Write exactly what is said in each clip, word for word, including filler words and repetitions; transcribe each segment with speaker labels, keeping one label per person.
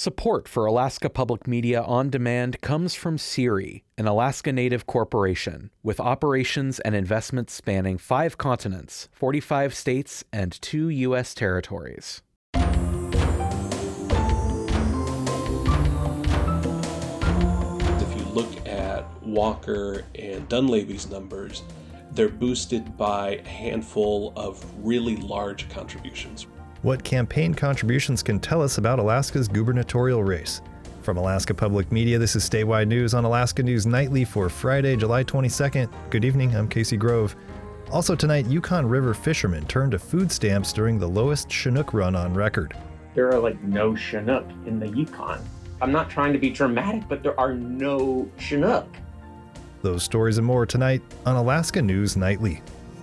Speaker 1: Support for Alaska Public Media on Demand comes from SERI, an Alaska Native corporation with operations and investments spanning five continents, forty-five states, and two U S territories.
Speaker 2: If you look at Walker and Dunleavy's numbers, they're boosted by a handful of really large contributions.
Speaker 3: What campaign contributions can tell us about Alaska's gubernatorial race. From Alaska Public Media, this is Statewide News on Alaska News Nightly for Friday, July twenty-second. Good evening, I'm Casey Grove. Also tonight, Yukon River fishermen turned to food stamps during the lowest Chinook run on record.
Speaker 4: There are like no Chinook in the Yukon. I'm not trying to be dramatic, but there are no Chinook.
Speaker 3: Those stories and more tonight on Alaska News Nightly.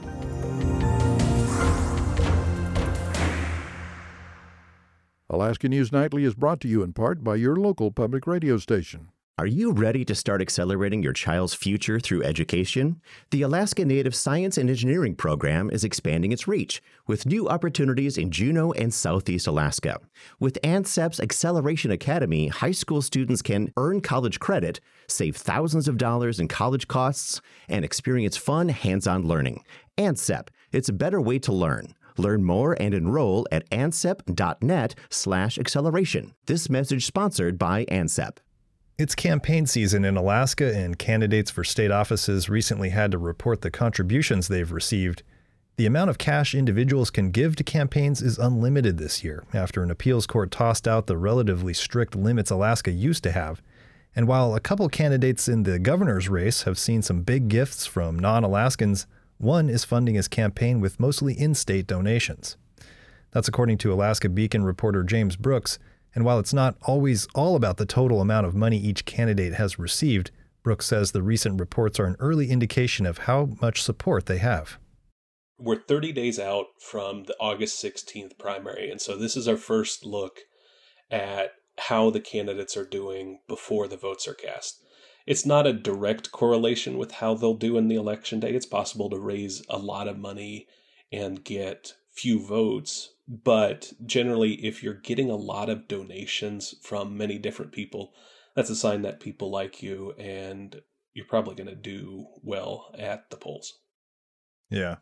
Speaker 5: Alaska News Nightly is brought to you in part by your local public radio station.
Speaker 6: Are you ready to start accelerating your child's future through education? The Alaska Native Science and Engineering Program is expanding its reach with new opportunities in Juneau and Southeast Alaska. With ANSEP's Acceleration Academy, high school students can earn college credit, save thousands of dollars in college costs, and experience fun, hands-on learning. ANSEP, it's a better way to learn. Learn more and enroll at ansep.net slash acceleration. This message sponsored by ANSEP.
Speaker 3: It's campaign season in Alaska, and candidates for state offices recently had to report the contributions they've received. The amount of cash individuals can give to campaigns is unlimited this year, after an appeals court tossed out the relatively strict limits Alaska used to have. And while a couple candidates in the governor's race have seen some big gifts from non-Alaskans, one is funding his campaign with mostly in-state donations. That's according to Alaska Beacon reporter James Brooks, and while it's not always all about the total amount of money each candidate has received, Brooks says the recent reports are an early indication of how much support they have.
Speaker 2: We're thirty days out from the August sixteenth primary, and so this is our first look at how the candidates are doing before the votes are cast. It's not a direct correlation with how they'll do in the election day. It's possible to raise a lot of money and get few votes. But generally, if you're getting a lot of donations from many different people, that's a sign that people like you and you're probably going to do well at the polls.
Speaker 3: Yeah.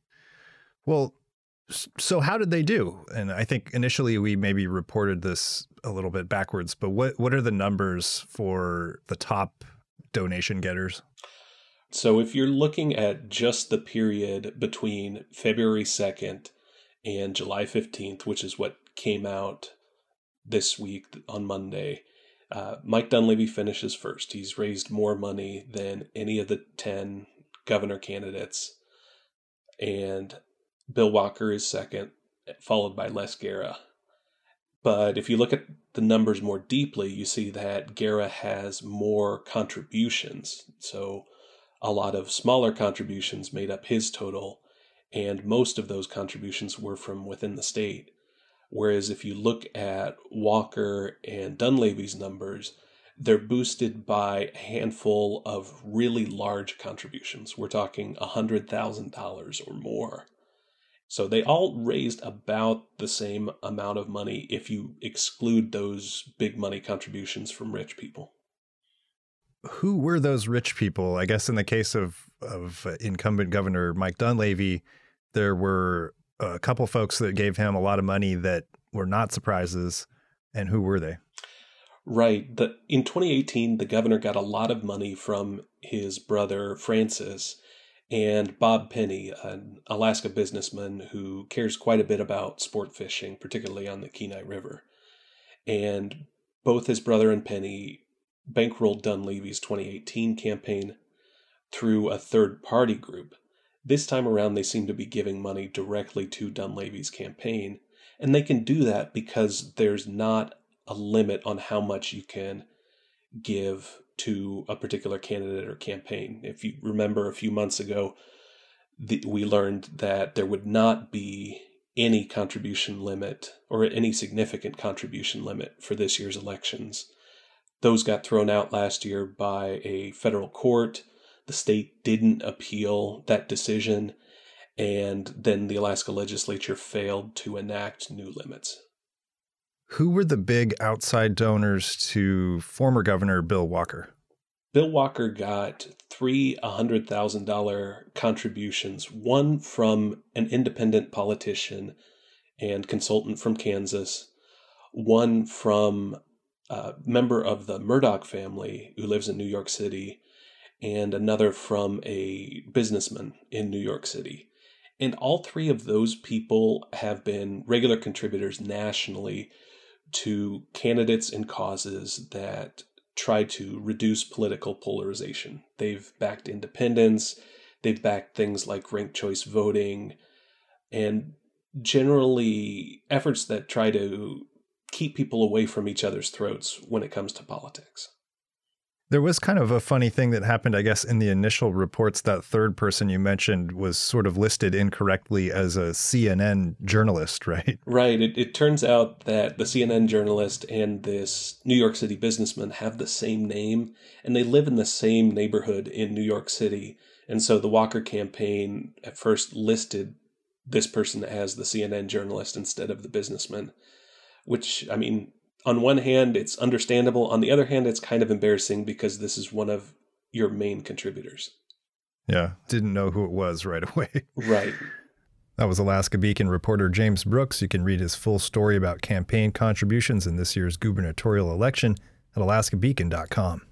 Speaker 3: Well, so how did they do? And I think initially we maybe reported this a little bit backwards, but what, what are the numbers for the top donation getters?
Speaker 2: So if you're looking at just the period between February second and July fifteenth, which is what came out this week on Monday, uh, Mike Dunleavy finishes first. He's raised more money than any of the ten governor candidates. And Bill Walker is second, followed by Les Guerra. But if you look at the numbers more deeply, you see that Guerra has more contributions. So a lot of smaller contributions made up his total, and most of those contributions were from within the state. Whereas if you look at Walker and Dunleavy's numbers, they're boosted by a handful of really large contributions. We're talking one hundred thousand dollars or more. So they all raised about the same amount of money if you exclude those big money contributions from rich people.
Speaker 3: Who were those rich people? I guess in the case of, of incumbent Governor Mike Dunleavy, there were a couple folks that gave him a lot of money that were not surprises. And who were they?
Speaker 2: Right. The, in twenty eighteen, the governor got a lot of money from his brother Francis and Bob Penny, an Alaska businessman who cares quite a bit about sport fishing, particularly on the Kenai River. And both his brother and Penny bankrolled Dunleavy's twenty eighteen campaign through a third-party group. This time around, they seem to be giving money directly to Dunleavy's campaign, and they can do that because there's not a limit on how much you can give to a particular candidate or campaign. If you remember a few months ago, the, we learned that there would not be any contribution limit or any significant contribution limit for this year's elections. Those got thrown out last year by a federal court. The state didn't appeal that decision, and then the Alaska legislature failed to enact new limits.
Speaker 3: Who were the big outside donors to former Governor Bill Walker?
Speaker 2: Bill Walker got three one hundred thousand dollars contributions, one from an independent politician and consultant from Kansas, one from a member of the Murdoch family who lives in New York City, and another from a businessman in New York City. And all three of those people have been regular contributors nationally to candidates and causes that try to reduce political polarization. They've backed independence, they've backed things like ranked choice voting, and generally efforts that try to keep people away from each other's throats when it comes to politics.
Speaker 3: There was kind of a funny thing that happened, I guess, in the initial reports. That third person you mentioned was sort of listed incorrectly as a C N N journalist, right?
Speaker 2: Right. It, it turns out that the C N N journalist and this New York City businessman have the same name, and they live in the same neighborhood in New York City. And so the Walker campaign at first listed this person as the C N N journalist instead of the businessman, which, I mean, on one hand, it's understandable. On the other hand, it's kind of embarrassing because this is one of your main contributors.
Speaker 3: Yeah, didn't know who it was right away.
Speaker 2: Right.
Speaker 3: That was Alaska Beacon reporter James Brooks. You can read his full story about campaign contributions in this year's gubernatorial election at alaska beacon dot com.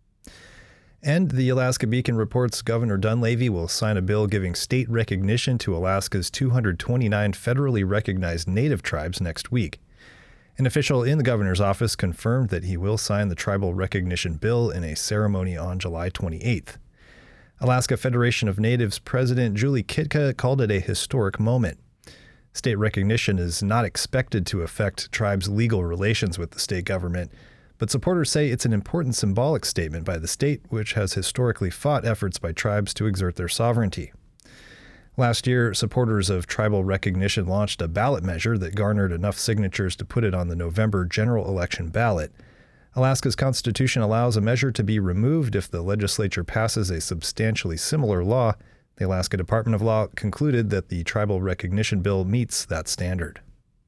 Speaker 3: And the Alaska Beacon reports Governor Dunleavy will sign a bill giving state recognition to Alaska's two hundred twenty-nine federally recognized native tribes next week. An official in the governor's office confirmed that he will sign the tribal recognition bill in a ceremony on July twenty-eighth. Alaska Federation of Natives President Julie Kitka called it a historic moment. State recognition is not expected to affect tribes' legal relations with the state government, but supporters say it's an important symbolic statement by the state, which has historically fought efforts by tribes to exert their sovereignty. Last year, supporters of tribal recognition launched a ballot measure that garnered enough signatures to put it on the November general election ballot. Alaska's constitution allows a measure to be removed if the legislature passes a substantially similar law. The Alaska Department of Law concluded that the tribal recognition bill meets that standard.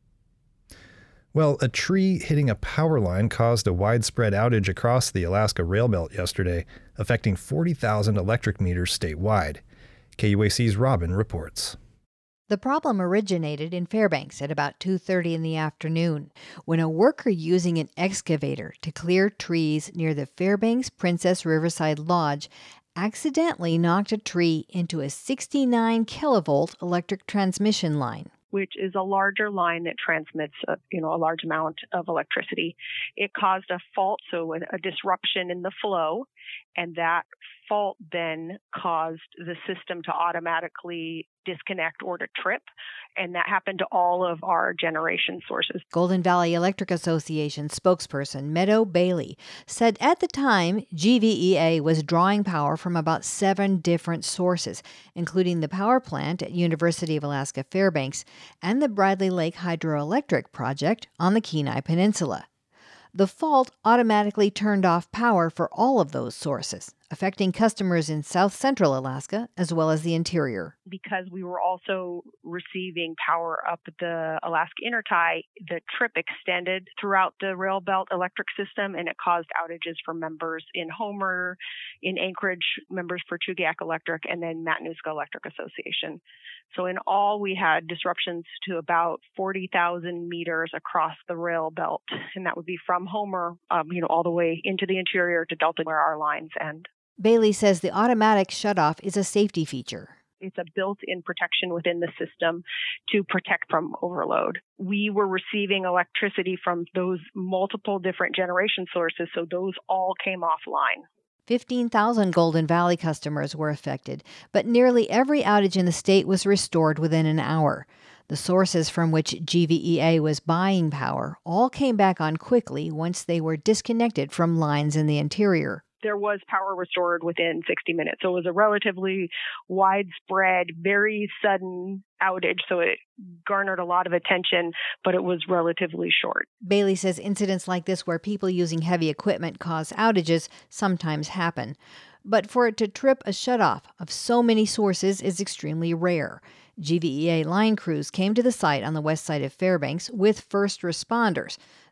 Speaker 3: Well, a tree hitting a power line caused a widespread outage across the Alaska rail belt yesterday, affecting forty thousand electric meters statewide. K U A C's Robin reports.
Speaker 7: The problem originated in Fairbanks at about two thirty in the afternoon when a worker using an excavator to clear trees near the Fairbanks Princess Riverside Lodge accidentally knocked a tree into a sixty-nine kilovolt electric transmission line,
Speaker 8: which is a larger line that transmits a, you know, a large amount of electricity. It caused a fault, so a, a disruption in the flow, and that fault then caused the system to automatically disconnect or to trip, and that happened to all of our generation sources.
Speaker 7: Golden Valley Electric Association spokesperson Meadow Bailey said at the time G V E A was drawing power from about seven different sources, including the power plant at University of Alaska Fairbanks and the Bradley Lake Hydroelectric Project on the Kenai Peninsula. The fault automatically turned off power for all of those sources, affecting customers in south central Alaska as well as the interior.
Speaker 8: Because we were also receiving power up the Alaska Intertie, the trip extended throughout the rail belt electric system, and it caused outages for members in Homer, in Anchorage, members for Chugach Electric, and then Matanuska Electric Association. So in all, we had disruptions to about forty thousand meters across the rail belt, and that would be from Homer, um, you know, all the way into the interior to Delta, where our lines end.
Speaker 7: Bailey says the automatic shutoff is a safety feature.
Speaker 8: It's a built-in protection within the system to protect from overload. We were receiving electricity from those multiple different generation sources, so those all came offline.
Speaker 7: fifteen thousand Golden Valley customers were affected, but nearly every outage in the state was restored within an hour. The sources from which G V E A was buying power all came back on quickly once they were disconnected from lines in the interior.
Speaker 8: There was power restored within sixty minutes. So it was a relatively widespread, very sudden outage. So it garnered a lot of attention, but it was relatively short.
Speaker 7: Bailey says incidents like this where people using heavy equipment cause outages sometimes happen. But for it to trip a shutoff of so many sources is extremely rare. G V E A line crews came to the site on the west side of Fairbanks with first responders.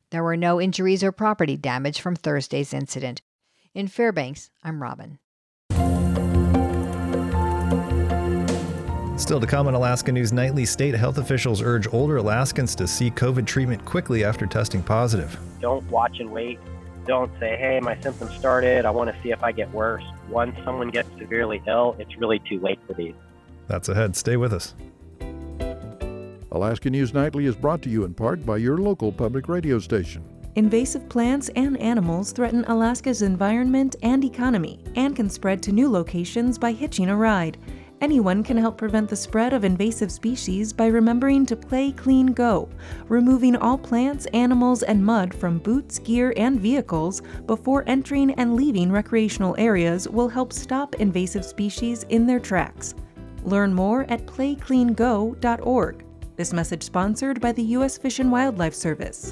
Speaker 7: There were no injuries or property damage from Thursday's incident. In Fairbanks, I'm Robin.
Speaker 3: Still to come on Alaska News Nightly, state health officials urge older Alaskans to seek COVID treatment quickly after testing positive.
Speaker 9: Don't watch and wait. Don't say, hey, my symptoms started, I want to see if I get worse. Once someone gets severely ill, it's really too late for these.
Speaker 3: That's ahead. Stay with us.
Speaker 5: Alaska News Nightly is brought to you in part by your local public radio station.
Speaker 10: Invasive plants and animals threaten Alaska's environment and economy and can spread to new locations by hitching a ride. Anyone can help prevent the spread of invasive species by remembering to Play Clean Go. Removing all plants, animals, and mud from boots, gear, and vehicles before entering and leaving recreational areas will help stop invasive species in their tracks. Learn more at play clean go dot org. This message sponsored by the U S Fish and Wildlife Service.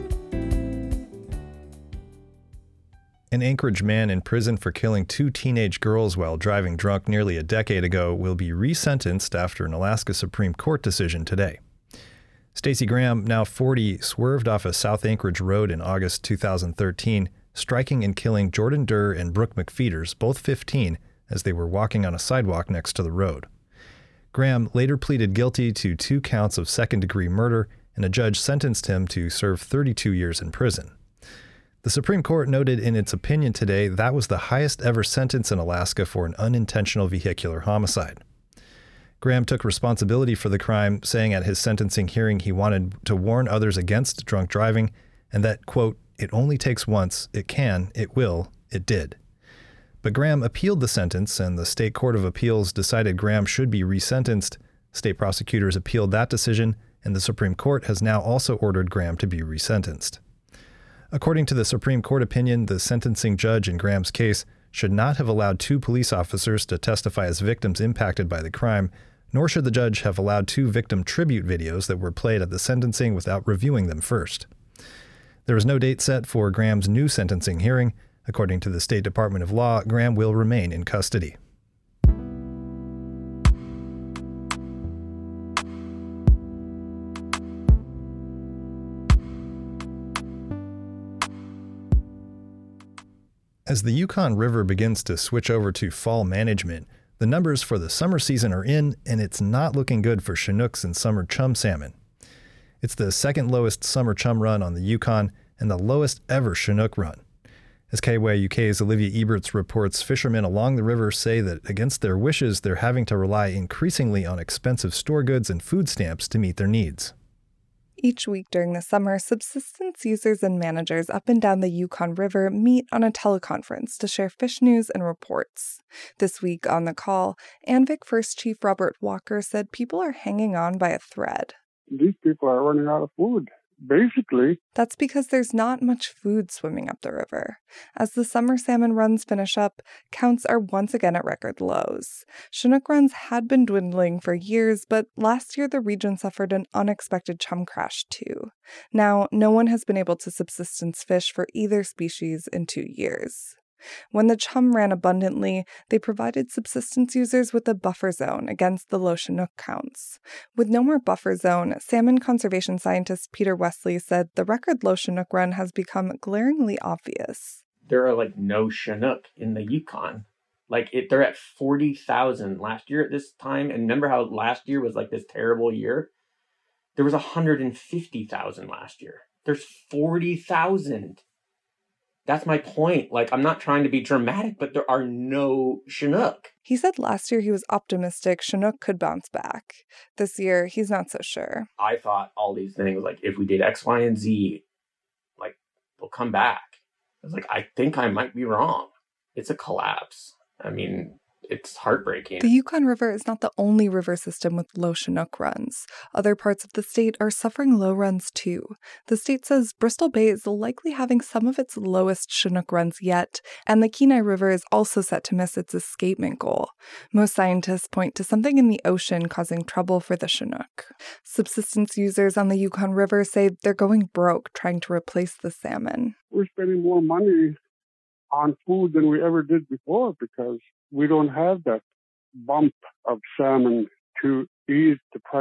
Speaker 3: An Anchorage man in prison for killing two teenage girls while driving drunk nearly a decade ago will be resentenced after an Alaska Supreme Court decision today. Stacey Graham, now forty, swerved off a South Anchorage road in August two thousand thirteen, striking and killing Jordan Durr and Brooke McFeeters, both fifteen, as they were walking on a sidewalk next to the road. Graham later pleaded guilty to two counts of second-degree murder, and a judge sentenced him to serve thirty-two years in prison. The Supreme Court noted in its opinion today that was the highest ever sentence in Alaska for an unintentional vehicular homicide. Graham took responsibility for the crime, saying at his sentencing hearing he wanted to warn others against drunk driving and that, quote, it only takes once, it can, it will, it did. But Graham appealed the sentence, and the State Court of Appeals decided Graham should be resentenced. State prosecutors appealed that decision, and the Supreme Court has now also ordered Graham to be resentenced. According to the Supreme Court opinion, the sentencing judge in Graham's case should not have allowed two police officers to testify as victims impacted by the crime, nor should the judge have allowed two victim tribute videos that were played at the sentencing without reviewing them first. There is no date set for Graham's new sentencing hearing. According to the State Department of Law, Graham will remain in custody. As the Yukon River begins to switch over to fall management, the numbers for the summer season are in, and it's not looking good for Chinooks and summer chum salmon. It's the second lowest summer chum run on the Yukon and the lowest ever Chinook run. As K Y U K's Olivia Eberts reports, fishermen along the river say that against their wishes, they're having to rely increasingly on expensive store goods and food stamps to meet their needs.
Speaker 11: Each week during the summer, subsistence users and managers up and down the Yukon River meet on a teleconference to share fish news and reports. This week on the call, Anvik First Chief Robert Walker said people are hanging on by a thread.
Speaker 12: These people are running out of food. Basically,
Speaker 11: that's because there's not much food swimming up the river. As the summer salmon runs finish up, counts are once again at record lows. Chinook runs had been dwindling for years, but last year the region suffered an unexpected chum crash too. Now, no one has been able to subsistence fish for either species in two years. When the chum ran abundantly, they provided subsistence users with a buffer zone against the low Chinook counts. With no more buffer zone, salmon conservation scientist Peter Wesley said the record low Chinook run has become glaringly obvious.
Speaker 4: There are like no Chinook in the Yukon. Like it, they're at forty thousand last year at this time. And remember how last year was like this terrible year? There was one hundred fifty thousand last year. There's forty thousand. That's my point. Like, I'm not trying to be dramatic, but there are no Chinook.
Speaker 11: He said last year he was optimistic Chinook could bounce back. This year, he's not so sure.
Speaker 4: I thought all these things, like, if we did X, Y, and Z, like, they'll come back. I was like, I think I might be wrong. It's a collapse. I mean, it's heartbreaking.
Speaker 11: The Yukon River is not the only river system with low Chinook runs. Other parts of the state are suffering low runs too. The state says Bristol Bay is likely having some of its lowest Chinook runs yet, and the Kenai River is also set to miss its escapement goal. Most scientists point to something in the ocean causing trouble for the Chinook. Subsistence users on the Yukon River say they're going broke trying to replace the salmon.
Speaker 12: We're spending more money on food than we ever did before because we don't have that bump of salmon to ease the price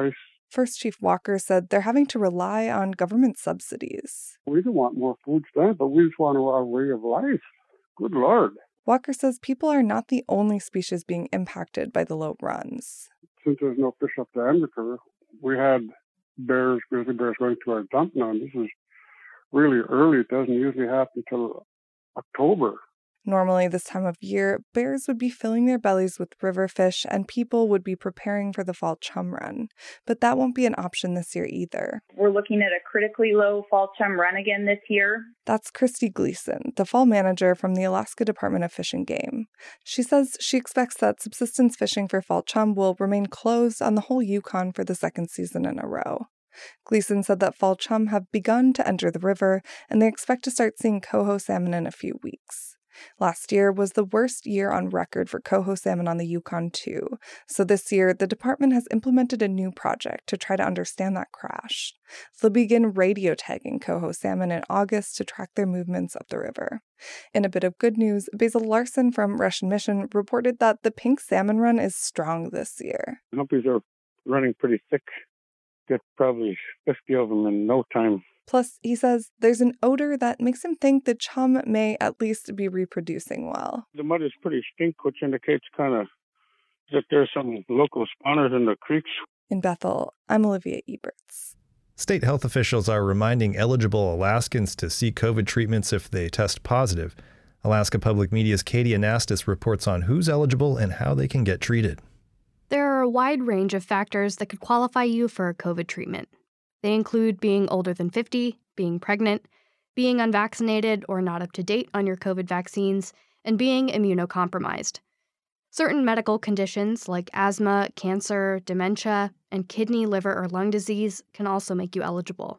Speaker 11: First Chief Walker said they're having to rely on government subsidies.
Speaker 12: We don't want more food stamps, but we just want our way of life. Good Lord.
Speaker 11: Walker says people are not the only species being impacted by the low runs.
Speaker 12: Since there's no fish up the Ambercur, we had bears, grizzly bears going to our dump now, and this is really early. It doesn't usually happen until October.
Speaker 11: Normally, this time of year, bears would be filling their bellies with river fish and people would be preparing for the fall chum run. But that won't be an option this year either.
Speaker 13: We're looking at a critically low fall chum run again this year.
Speaker 11: That's Christy Gleason, the fall manager from the Alaska Department of Fish and Game. She says she expects that subsistence fishing for fall chum will remain closed on the whole Yukon for the second season in a row. Gleason said that fall chum have begun to enter the river, and they expect to start seeing coho salmon in a few weeks. Last year was the worst year on record for coho salmon on the Yukon, too. So this year, the department has implemented a new project to try to understand that crash. They'll begin radio tagging coho salmon in August to track their movements up the river. In a bit of good news, Basil Larson from Russian Mission reported that the pink salmon run is strong this year.
Speaker 12: Guppies are running pretty thick. Get probably fifty of them in no time.
Speaker 11: Plus, he says there's an odor that makes him think the chum may at least be reproducing well.
Speaker 12: The mud is pretty stink, which indicates kind of that there's some local spawners in the creeks.
Speaker 11: In Bethel, I'm Olivia Eberts.
Speaker 3: State health officials are reminding eligible Alaskans to seek COVID treatments if they test positive. Alaska Public Media's Katie Anastas reports on who's eligible and how they can get treated.
Speaker 14: There are a wide range of factors that could qualify you for a COVID treatment. They include being older than fifty, being pregnant, being unvaccinated or not up to date on your COVID vaccines, and being immunocompromised. Certain medical conditions like asthma, cancer, dementia, and kidney, liver, or lung disease can also make you eligible.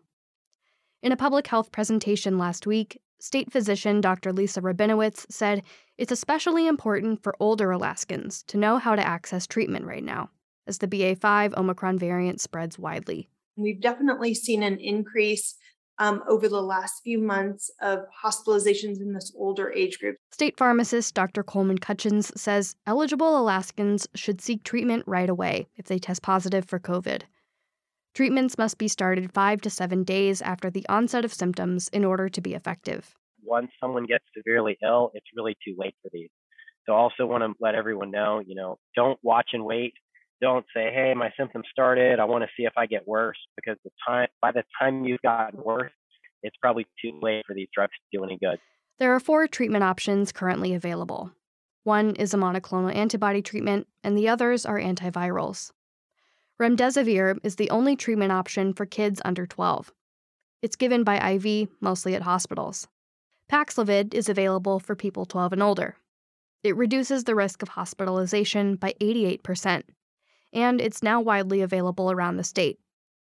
Speaker 14: In a public health presentation last week, state physician Doctor Lisa Rabinowitz said it's especially important for older Alaskans to know how to access treatment right now, as the B A five Omicron variant spreads widely.
Speaker 15: We've definitely seen an increase um, over the last few months of hospitalizations in this older age group.
Speaker 14: State pharmacist Doctor Coleman Cutchins says eligible Alaskans should seek treatment right away if they test positive for COVID. Treatments must be started five to seven days after the onset of symptoms in order to be effective.
Speaker 9: Once someone gets severely ill, it's really too late for these. So I also want to let everyone know, you know, don't watch and wait. Don't say, hey, my symptoms started, I want to see if I get worse, because the time by the time you've gotten worse, it's probably too late for these drugs to do any good.
Speaker 14: There are four treatment options currently available. One is a monoclonal antibody treatment, and the others are antivirals. Remdesivir is the only treatment option for kids under twelve. It's given by I V, mostly at hospitals. Paxlovid is available for people twelve and older. It reduces the risk of hospitalization by eighty-eight percent. And it's now widely available around the state.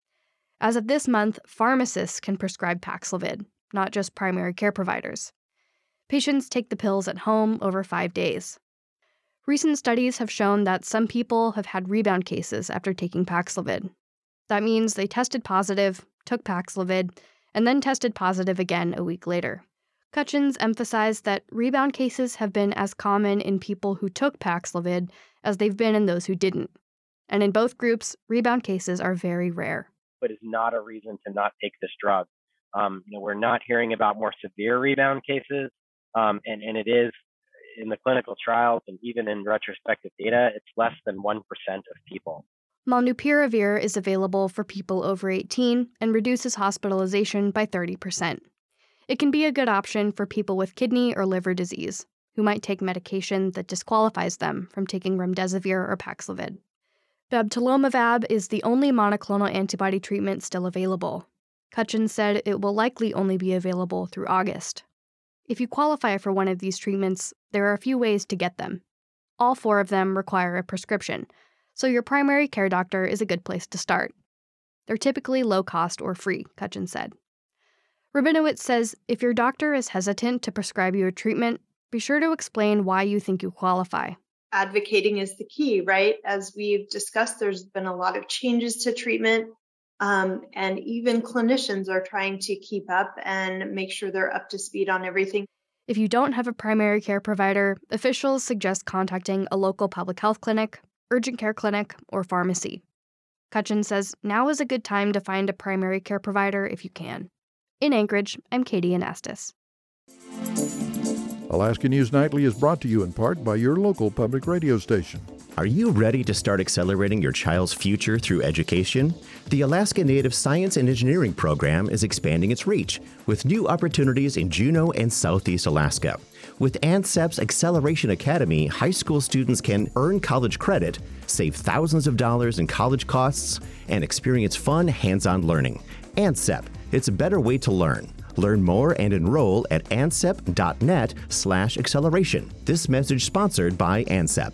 Speaker 14: As of this month, pharmacists can prescribe Paxlovid, not just primary care providers. Patients take the pills at home over five days. Recent studies have shown that some people have had rebound cases after taking Paxlovid. That means they tested positive, took Paxlovid, and then tested positive again a week later. Cutchins emphasized that rebound cases have been as common in people who took Paxlovid as they've been in those who didn't. And in both groups, rebound cases are very rare.
Speaker 9: But it's not a reason to not take this drug. Um, you know, we're not hearing about more severe rebound cases, um, and, and it is in the clinical trials and even in retrospective data, it's less than one percent of people.
Speaker 14: Molnupiravir is available for people over eighteen and reduces hospitalization by thirty percent. It can be a good option for people with kidney or liver disease, who might take medication that disqualifies them from taking remdesivir or Paxlovid. Bebtelovimab is the only monoclonal antibody treatment still available. Cutchins said it will likely only be available through August. If you qualify for one of these treatments, there are a few ways to get them. All four of them require a prescription, so your primary care doctor is a good place to start. They're typically low cost or free, Cutchins said. Rabinowitz says if your doctor is hesitant to prescribe you a treatment, be sure to explain why you think you qualify.
Speaker 15: Advocating is the key, right? As we've discussed, there's been a lot of changes to treatment, um, and even clinicians are trying to keep up and make sure they're up to speed on everything.
Speaker 14: If you don't have a primary care provider, officials suggest contacting a local public health clinic, urgent care clinic, or pharmacy. Cutchin says now is a good time to find a primary care provider if you can. In Anchorage, I'm Katie Anastas.
Speaker 5: Alaska News Nightly is brought to you in part by your local public radio station.
Speaker 6: Are you ready to start accelerating your child's future through education? The Alaska Native Science and Engineering program is expanding its reach with new opportunities in Juneau and Southeast Alaska. With ANSEP's Acceleration Academy, high school students can earn college credit, save thousands of dollars in college costs, and experience fun, hands-on learning. ANSEP, it's a better way to learn. Learn more and enroll at ansep.net slash acceleration. This message sponsored by ANSEP.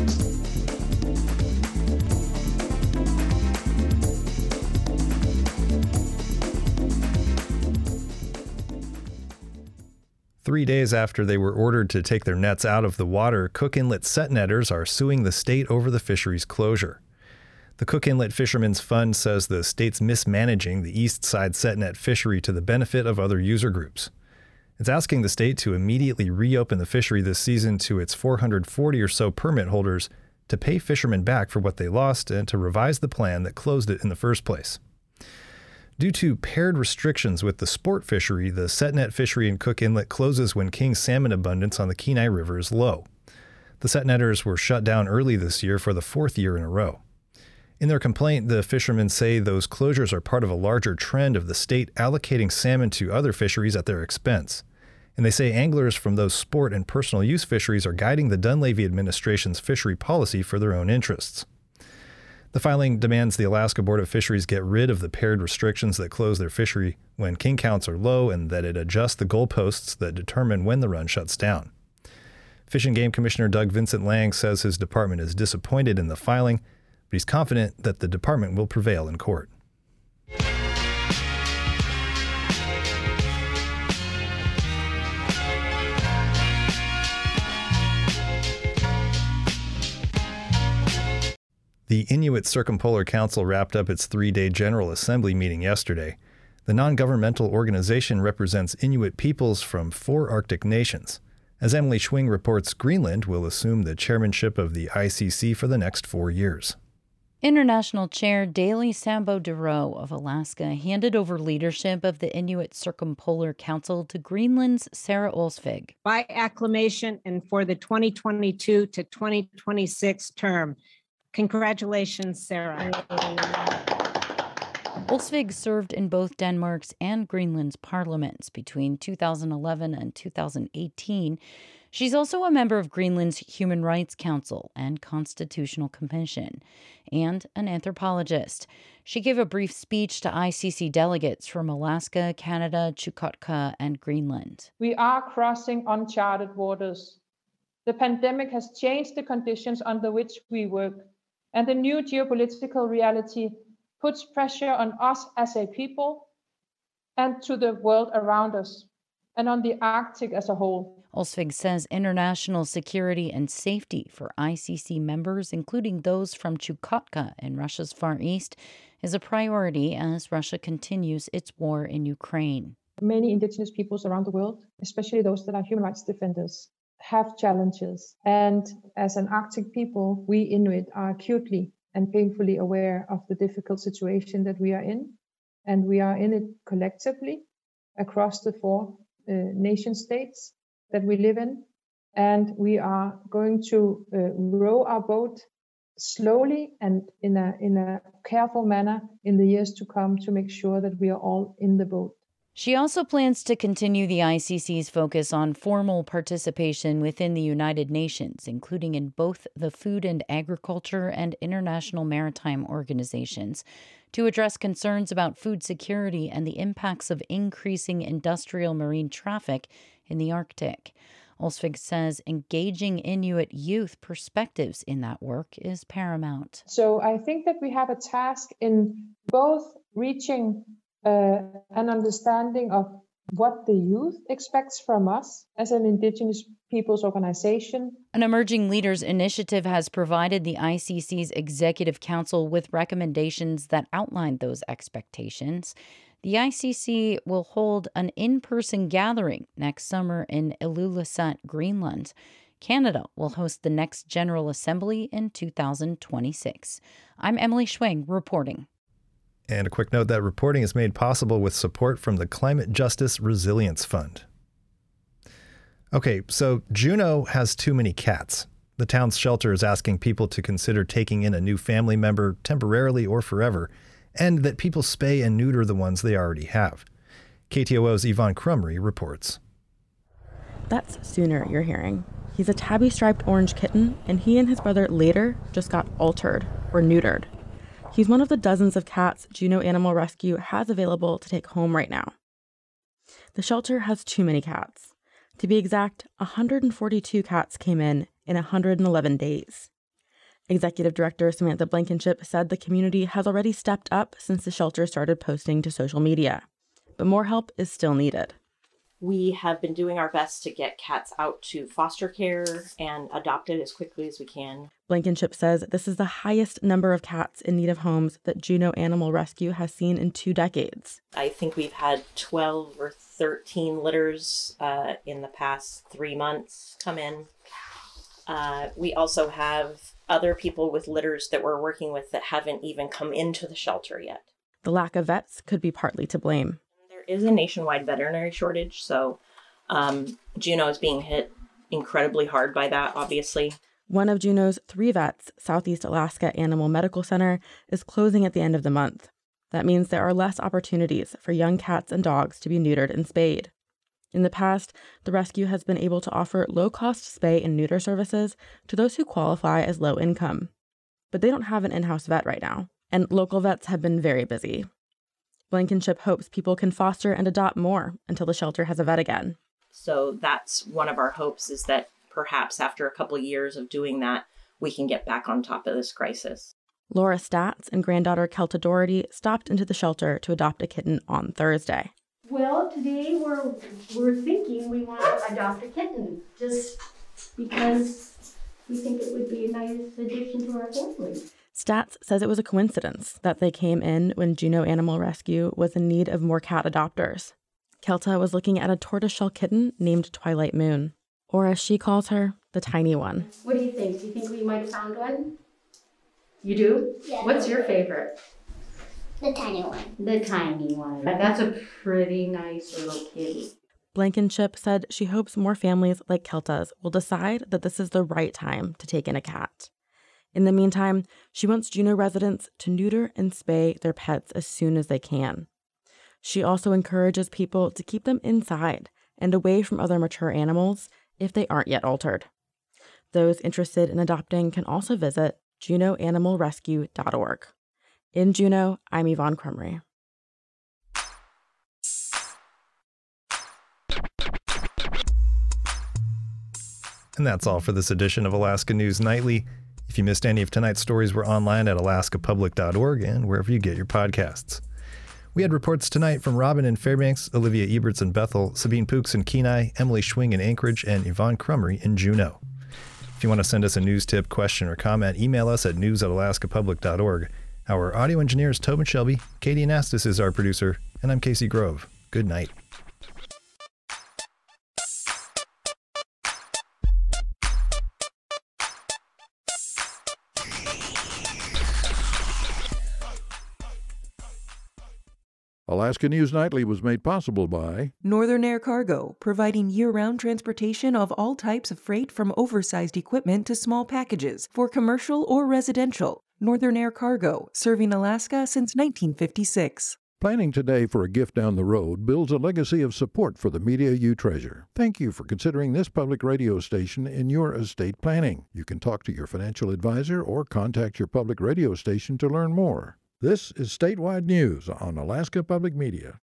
Speaker 3: Three days after they were ordered to take their nets out of the water, Cook Inlet set netters are suing the state over the fishery's closure. The Cook Inlet Fishermen's Fund says the state's mismanaging the east side set net fishery to the benefit of other user groups. It's asking the state to immediately reopen the fishery this season to its four hundred forty or so permit holders, to pay fishermen back for what they lost, and to revise the plan that closed it in the first place. Due to paired restrictions with the sport fishery, the set net fishery in Cook Inlet closes when king salmon abundance on the Kenai River is low. The set netters were shut down early this year for the fourth year in a row. In their complaint, the fishermen say those closures are part of a larger trend of the state allocating salmon to other fisheries at their expense. And they say anglers from those sport and personal use fisheries are guiding the Dunleavy administration's fishery policy for their own interests. The filing demands the Alaska Board of Fisheries get rid of the paired restrictions that close their fishery when king counts are low, and that it adjust the goalposts that determine when the run shuts down. Fish and Game Commissioner Doug Vincent Lang says his department is disappointed in the filing, but he's confident that the department will prevail in court. The Inuit Circumpolar Council wrapped up its three-day General Assembly meeting yesterday. The non-governmental organization represents Inuit peoples from four Arctic nations. As Emily Schwing reports, Greenland will assume the chairmanship of the I C C for the next four years.
Speaker 16: International Chair Daly Sambo DeRoe of Alaska handed over leadership of the Inuit Circumpolar Council to Greenland's Sarah Olsvig.
Speaker 17: By acclamation and for the twenty twenty-two to twenty twenty-six term. Congratulations, Sarah.
Speaker 16: Olsvig served in both Denmark's and Greenland's parliaments between two thousand eleven and two thousand eighteen. She's also a member of Greenland's Human Rights Council and Constitutional Commission, and an anthropologist. She gave a brief speech to I C C delegates from Alaska, Canada, Chukotka, and Greenland.
Speaker 18: We are crossing uncharted waters. The pandemic has changed the conditions under which we work, and the new geopolitical reality puts pressure on us as a people and to the world around us, and on the Arctic as a whole.
Speaker 16: Olsvig says international security and safety for I C C members, including those from Chukotka in Russia's Far East, is a priority as Russia continues its war in Ukraine.
Speaker 18: Many indigenous peoples around the world, especially those that are human rights defenders, have challenges. And as an Arctic people, we Inuit are acutely and painfully aware of the difficult situation that we are in. And we are in it collectively across the four uh, nation states that we live in. And we are going to uh, row our boat slowly and in a, in a careful manner in the years to come to make sure that we are all in the boat.
Speaker 16: She also plans to continue the I C C's focus on formal participation within the United Nations, including in both the Food and Agriculture and International Maritime Organizations, to address concerns about food security and the impacts of increasing industrial marine traffic in the Arctic. Olsvig says engaging Inuit youth perspectives in that work is paramount.
Speaker 18: So I think that we have a task in both reaching Uh, an understanding of what the youth expects from us as an Indigenous peoples organization.
Speaker 16: An Emerging Leaders Initiative has provided the I C C's Executive Council with recommendations that outline those expectations. The I C C will hold an in-person gathering next summer in Ilulissat, Greenland. Canada will host the next General Assembly in two thousand twenty-six. I'm Emily Schwing reporting.
Speaker 3: And a quick note that reporting is made possible with support from the Climate Justice Resilience Fund. Okay, so Juneau has too many cats. The town's shelter is asking people to consider taking in a new family member temporarily or forever, and that people spay and neuter the ones they already have. K T O O's Yvonne Crumry reports.
Speaker 19: That's Sooner you're hearing. He's a tabby-striped orange kitten, and he and his brother later just got altered or neutered. He's one of the dozens of cats Juneau Animal Rescue has available to take home right now. The shelter has too many cats. To be exact, one hundred forty-two cats came in in one hundred eleven days. Executive Director Samantha Blankenship said the community has already stepped up since the shelter started posting to social media, but more help is still needed.
Speaker 20: We have been doing our best to get cats out to foster care and adopted as quickly as we can.
Speaker 19: Blankenship says this is the highest number of cats in need of homes that Juneau Animal Rescue has seen in two decades.
Speaker 20: I think we've had twelve or thirteen litters uh, in the past three months come in. Uh, we also have other people with litters that we're working with that haven't even come into the shelter yet.
Speaker 19: The lack of vets could be partly to blame.
Speaker 20: There is a nationwide veterinary shortage, so um, Juneau is being hit incredibly hard by that, obviously.
Speaker 19: One of Juneau's three vets, Southeast Alaska Animal Medical Center, is closing at the end of the month. That means there are less opportunities for young cats and dogs to be neutered and spayed. In the past, the rescue has been able to offer low-cost spay and neuter services to those who qualify as low income. But they don't have an in-house vet right now, and local vets have been very busy. Blankenship hopes people can foster and adopt more until the shelter has a vet again.
Speaker 20: So that's one of our hopes, is that perhaps after a couple of years of doing that, we can get back on top of this crisis.
Speaker 19: Laura Statz and granddaughter Kelta Doherty stopped into the shelter to adopt a kitten on Thursday.
Speaker 21: Well, today we're we're thinking we want to adopt a kitten just because we think it would be a nice addition to our family.
Speaker 19: Statz says it was a coincidence that they came in when Juneau Animal Rescue was in need of more cat adopters. Kelta was looking at a tortoiseshell kitten named Twilight Moon, or as she calls her, the tiny one.
Speaker 21: What do you think? Do you think we might have found one? You do?
Speaker 22: Yeah.
Speaker 21: What's your favorite?
Speaker 22: The tiny one.
Speaker 21: The tiny one. That's a pretty nice little kitty.
Speaker 19: Blankenship said she hopes more families like Kelta's will decide that this is the right time to take in a cat. In the meantime, she wants Juneau residents to neuter and spay their pets as soon as they can. She also encourages people to keep them inside and away from other mature animals if they aren't yet altered. Those interested in adopting can also visit juneau animal rescue dot org. In Juneau, I'm Yvonne Crumry.
Speaker 3: And that's all for this edition of Alaska News Nightly. If you missed any of tonight's stories, we're online at alaska public dot org and wherever you get your podcasts. We had reports tonight from Robin in Fairbanks, Olivia Eberts in Bethel, Sabine Pooks in Kenai, Emily Schwing in Anchorage, and Yvonne Crumry in Juneau. If you want to send us a news tip, question, or comment, email us at news at alaska public dot org. Our audio engineer is Tobin Shelby, Katie Anastas is our producer, and I'm Casey Grove. Good night.
Speaker 5: Alaska News Nightly was made possible by
Speaker 10: Northern Air Cargo, providing year-round transportation of all types of freight from oversized equipment to small packages for commercial or residential. Northern Air Cargo, serving Alaska since nineteen fifty-six.
Speaker 5: Planning today for a gift down the road builds a legacy of support for the media you treasure. Thank you for considering this public radio station in your estate planning. You can talk to your financial advisor or contact your public radio station to learn more. This is Statewide News on Alaska Public Media.